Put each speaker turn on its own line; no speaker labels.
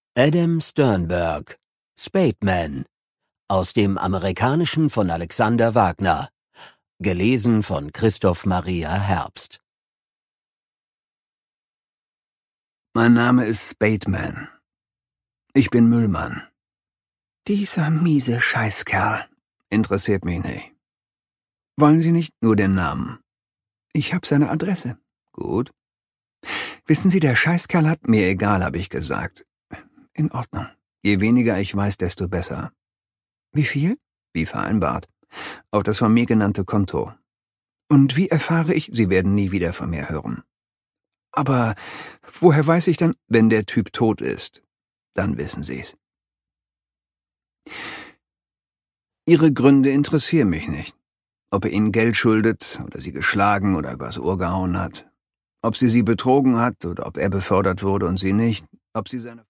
Adam Sternberg, Spademan, aus dem Amerikanischen von Alexander Wagner, gelesen von Christoph Maria Herbst.
Mein Name ist Spademan. Ich bin Müllmann. Dieser miese Scheißkerl interessiert mich nicht. Wollen Sie nicht nur den Namen? Ich hab seine Adresse. Gut. Wissen Sie, der Scheißkerl hat mir egal, habe ich gesagt. In Ordnung. Je weniger ich weiß, desto besser. Wie viel? Wie vereinbart. Auf das von mir genannte Konto. Und wie erfahre ich, Sie werden nie wieder von mir hören. Aber woher weiß ich denn, wenn der Typ tot ist? Dann wissen Sie's. Ihre Gründe interessieren mich nicht. Ob er Ihnen Geld schuldet oder Sie geschlagen oder übers Ohr gehauen hat. Ob sie betrogen hat oder ob er befördert wurde und sie nicht. Ob sie seine